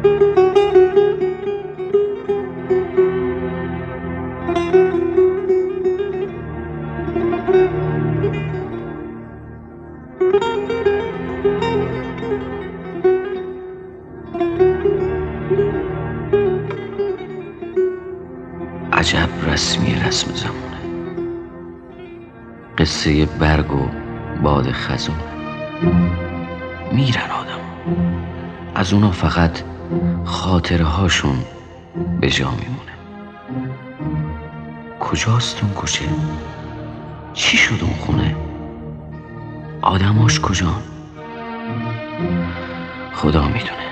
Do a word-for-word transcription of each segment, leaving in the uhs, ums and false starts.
عجب رسمی رسم زمونه، قصه برگ و باد خزونه. میرن آدم از اونا فقط خاطره هاشون به جا میمونه. کجاست اون کوچه؟ چی شد اون خونه؟ آدماش کجان؟ خدا میدونه.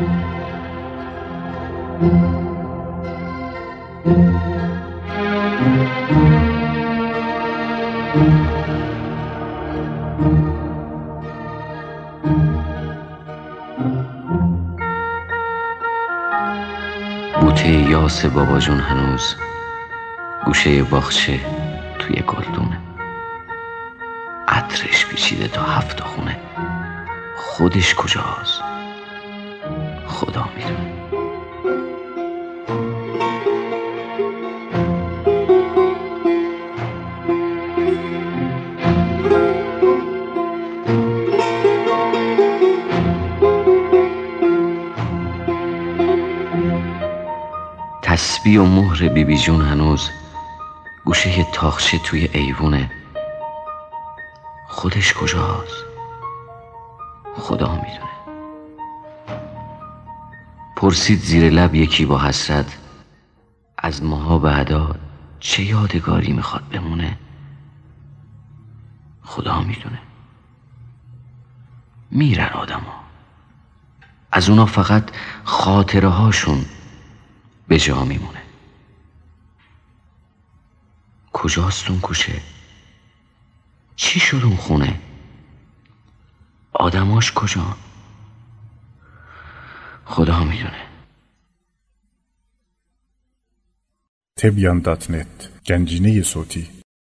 بوته یاس بابا جون هنوز گوشه باغچه توی گلدونه. عطرش پیچیده تا هفت خونه. خودش کجاست؟ خدا میدونه. تسبیح و مهر بی بی جون هنوز گوشه تاخچه توی ایوونه. خودش کجاست؟ خدا میدونه. پرسید زیر لب یکی با حسرت، از ماها بعدا چه یادگاری میخواد بمونه؟ خدا میدونه. میرن آدم ها، از اونا فقط خاطره هاشون به جا میمونه. کجاست اون کوچه؟ چی شد اون خونه؟ آدماش کجا؟ خدا میدونه. تبیان دات نت گنجینه صوتی